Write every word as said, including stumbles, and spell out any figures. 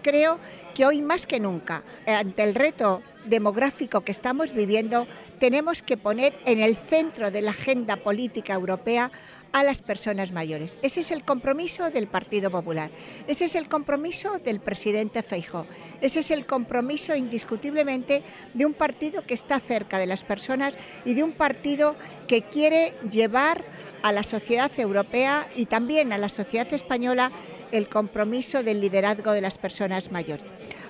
creo que hoy más que nunca, ante el reto demográfico que estamos viviendo, tenemos que poner en el centro de la agenda política europea a las personas mayores. Ese es el compromiso del Partido Popular, ese es el compromiso del presidente Feijóo, ese es el compromiso indiscutiblemente de un partido que está cerca de las personas y de un partido que quiere llevar a la sociedad europea y también a la sociedad española el compromiso del liderazgo de las personas mayores.